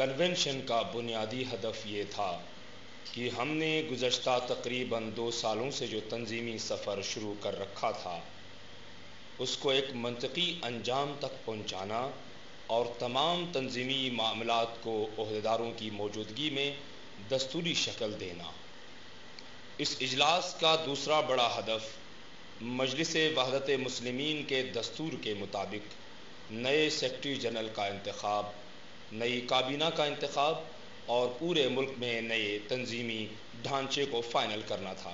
Convention کا بنیادی ہدف یہ تھا کہ ہم نے گزشتہ تقریباً 2 سالوں سے جو تنظیمی سفر شروع کر رکھا تھا اس کو ایک منطقی انجام تک پہنچانا اور تمام تنظیمی معاملات کو عہدیداروں کی موجودگی میں دستوری شکل دینا۔ اس اجلاس کا دوسرا بڑا ہدف مجلس وحدت مسلمین کے دستور کے مطابق نئے سیکرٹری جنرل کا انتخاب، نئی کابینہ کا انتخاب اور پورے ملک میں نئے تنظیمی ڈھانچے کو فائنل کرنا تھا۔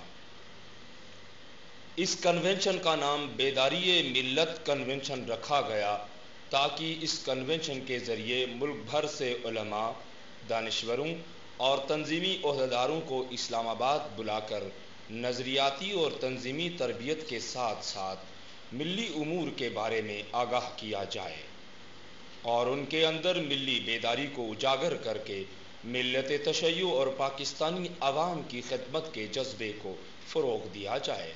اس کنونشن کا نام بیداری ملت کنونشن رکھا گیا تاکہ اس کنونشن کے ذریعے ملک بھر سے علماء، دانشوروں اور تنظیمی عہدیداروں کو اسلام آباد بلا کر نظریاتی اور تنظیمی تربیت کے ساتھ ساتھ ملی امور کے بارے میں آگاہ کیا جائے اور ان کے اندر ملی بیداری کو اجاگر کر کے ملت تشیع اور پاکستانی عوام کی خدمت کے جذبے کو فروغ دیا جائے۔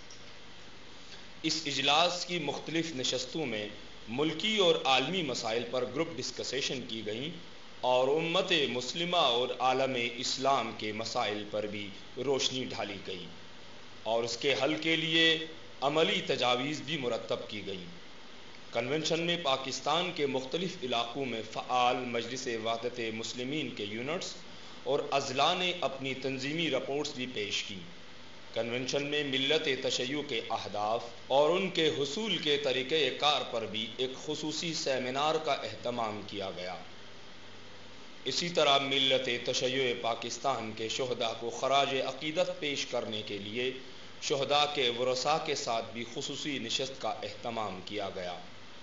اس اجلاس کی مختلف نشستوں میں ملکی اور عالمی مسائل پر گروپ ڈسکشن کی گئیں اور امت مسلمہ اور عالم اسلام کے مسائل پر بھی روشنی ڈالی گئی اور اس کے حل کے لیے عملی تجاویز بھی مرتب کی گئیں۔ کنونشن میں پاکستان کے مختلف علاقوں میں فعال مجلس وحدت مسلمین کے یونٹس اور اضلاع نے اپنی تنظیمی رپورٹس بھی پیش کیں۔ کنونشن میں ملت تشیع کے اہداف اور ان کے حصول کے طریقہ کار پر بھی ایک خصوصی سیمینار کا اہتمام کیا گیا۔ اسی طرح ملت تشیع پاکستان کے شہداء کو خراج عقیدت پیش کرنے کے لیے شہداء کے ورثاء کے ساتھ بھی خصوصی نشست کا اہتمام کیا گیا۔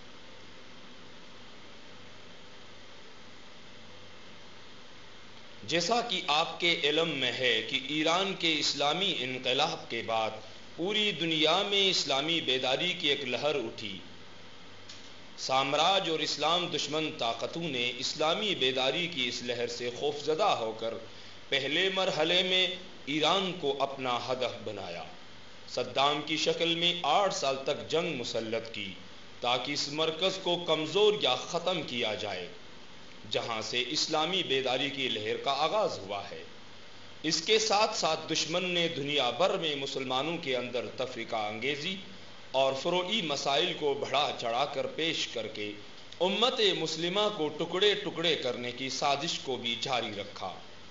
جیسا کہ آپ کے علم میں ہے کہ ایران کے اسلامی انقلاب کے بعد پوری دنیا میں اسلامی بیداری کی ایک لہر اٹھی۔ سامراج اور اسلام دشمن طاقتوں نے اسلامی بیداری کی اس لہر سے خوفزدہ ہو کر پہلے مرحلے میں ایران کو اپنا ہدف بنایا، صدام کی شکل میں 8 سال تک جنگ مسلط کی تاکہ اس مرکز کو کمزور یا ختم کیا جائے جہاں سے اسلامی بیداری کی لہر کا آغاز ہوا ہے۔ اس کے ساتھ ساتھ دشمن نے دنیا بھر میں مسلمانوں کے اندر تفرقہ انگیزی اور فروعی مسائل کو بڑھا چڑھا کر پیش کر کے امت مسلمہ کو ٹکڑے ٹکڑے کرنے کی سازش کو بھی جاری رکھا۔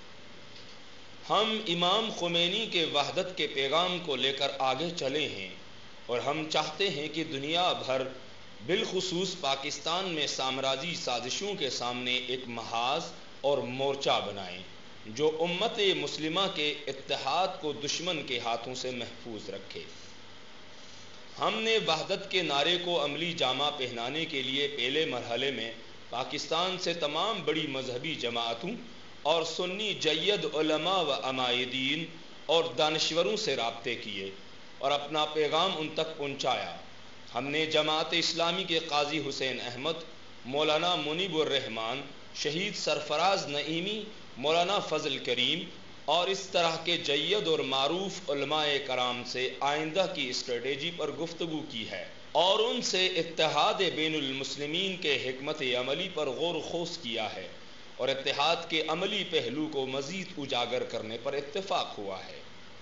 ہم امام خمینی کے وحدت کے پیغام کو لے کر آگے چلے ہیں اور ہم چاہتے ہیں کہ دنیا بھر بالخصوص پاکستان میں سامراجی سازشوں کے سامنے ایک محاذ اور مورچہ بنائیں جو امت مسلمہ کے اتحاد کو دشمن کے ہاتھوں سے محفوظ رکھے۔ ہم نے وحدت کے نعرے کو عملی جامہ پہنانے کے لیے پہلے مرحلے میں پاکستان سے تمام بڑی مذہبی جماعتوں اور سنی جید علماء و عمائدین اور دانشوروں سے رابطے کیے اور اپنا پیغام ان تک پہنچایا۔ ہم نے جماعت اسلامی کے قاضی حسین احمد، مولانا منیب الرحمان، شہید سرفراز نعیمی، مولانا فضل کریم اور اس طرح کے جید اور معروف علماء کرام سے آئندہ کی اسٹریٹجی پر گفتگو کی ہے اور ان سے اتحاد بین المسلمین کے حکمت عملی پر غور و خوض کیا ہے اور اتحاد کے عملی پہلو کو مزید اجاگر کرنے پر اتفاق ہوا ہے۔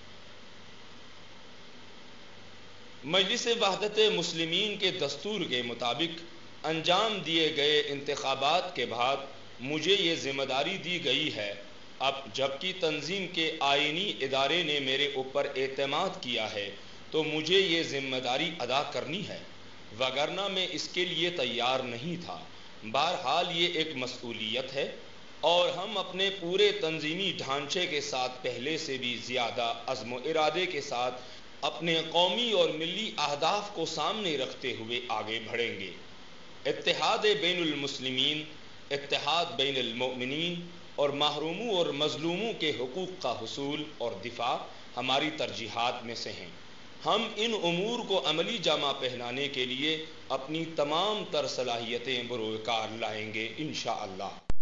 مجلس وحدت مسلمین کے دستور کے مطابق انجام دیے گئے انتخابات کے بعد مجھے یہ ذمہ داری دی گئی ہے، اب جبکہ تنظیم کے آئینی ادارے نے میرے اوپر اعتماد کیا ہے تو مجھے یہ ذمہ داری ادا کرنی ہے، وگرنہ میں اس کے لیے تیار نہیں تھا۔ بہرحال یہ ایک مسئولیت ہے اور ہم اپنے پورے تنظیمی ڈھانچے کے ساتھ پہلے سے بھی زیادہ عزم و ارادے کے ساتھ اپنے قومی اور ملی اہداف کو سامنے رکھتے ہوئے آگے بڑھیں گے۔ اتحاد بین المسلمین، اتحاد بین المؤمنین اور محروموں اور مظلوموں کے حقوق کا حصول اور دفاع ہماری ترجیحات میں سے ہیں۔ ہم ان امور کو عملی جامہ پہنانے کے لیے اپنی تمام تر صلاحیتیں بروئے کار لائیں گے انشاءاللہ۔